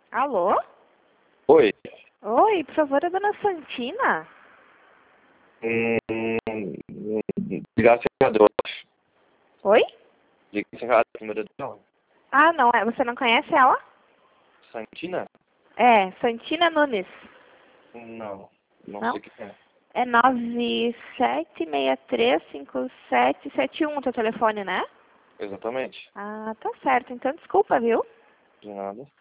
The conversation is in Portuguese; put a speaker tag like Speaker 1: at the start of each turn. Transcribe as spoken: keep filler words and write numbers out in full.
Speaker 1: Alô?
Speaker 2: Oi.
Speaker 1: Oi, por favor, a dona Santina?
Speaker 2: Hum, ligasse errado.
Speaker 1: Oi?
Speaker 2: Ligasse errado, número dela.
Speaker 1: Ah, não, é. Você não conhece ela?
Speaker 2: Santina?
Speaker 1: É, Santina Nunes.
Speaker 2: Não, não
Speaker 1: Não?
Speaker 2: sei quem é.
Speaker 1: É nove sete seis três cinco sete sete um o teu telefone, né?
Speaker 2: Exatamente.
Speaker 1: Ah, tá certo. Então, desculpa, viu?
Speaker 2: De nada.